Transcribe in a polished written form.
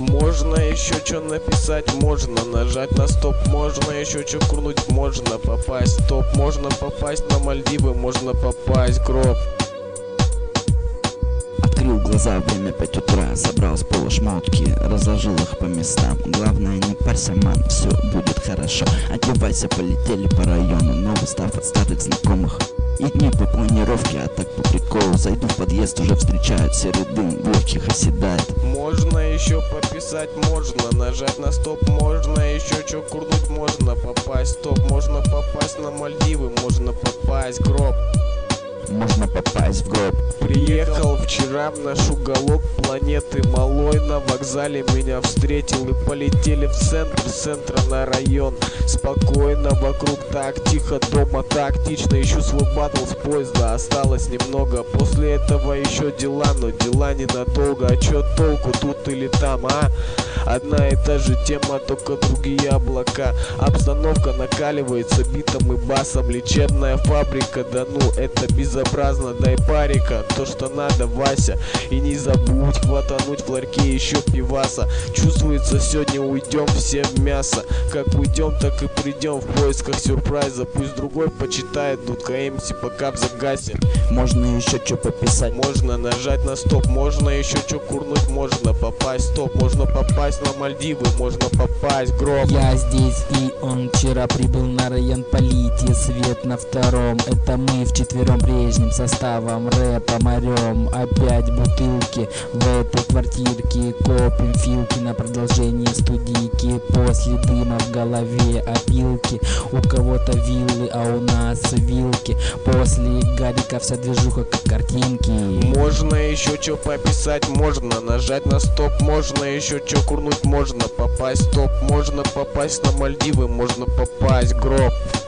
Можно еще что написать, можно нажать на стоп, можно еще что курнуть, можно попасть в топ, можно попасть на Мальдивы, можно попасть в гроб. Открыл глаза, время 5 утра, собрал с пола шмотки, разложил их по местам. Главное, не парься, ман, все будет хорошо. Одевайся, полетели по району, но устав от старых знакомых. И дни по планировке, а так по приколу. Зайду в подъезд, уже встречают серый дым, в легких оседает. Можно еще пописать, можно нажать на стоп, можно еще что курнуть, можно попасть в топ, можно попасть на Мальдивы, можно попасть в гроб. Можно попасть в гроб. Приехал вчера в наш уголок планеты малой, на вокзале меня встретил и полетели в центр, с центра на район. Спокойно, вокруг так тихо, дома тактично, ищу свой батл с поезда, осталось немного. После этого еще дела, но дела ненадолго. А чё толку тут или там, а? Одна и та же тема, только другие облака. Обстановка накаливается битом и басом. Лечебная фабрика, да ну это безобразно. Дай парика, то что надо, Вася. И не забудь хватануть в ларьке еще пиваса. Чувствуется, сегодня уйдем все в мясо. Как уйдем, так и придем в поисках сюрприза. Пусть другой почитает Дудка МС, пока в загасе. Можно еще что пописать, можно нажать на стоп, можно еще что курнуть, можно попасть в топ, можно попасть на Мальдивы, можно попасть в гроб. Я здесь и он вчера прибыл на район полити, свет на втором. Это мы вчетвером прежним составом рэпом орем. Опять бутылки в этой квартирке, копим филки на продолжение студийки. После дыма в голове опилки, у кого-то виллы, а у нас вилки. После Гарика вся движуха как картинки. Можно еще что пописать, можно нажать на стоп, можно еще что курнуть, можно попасть в топ, можно попасть на Мальдивы, можно попасть в гроб.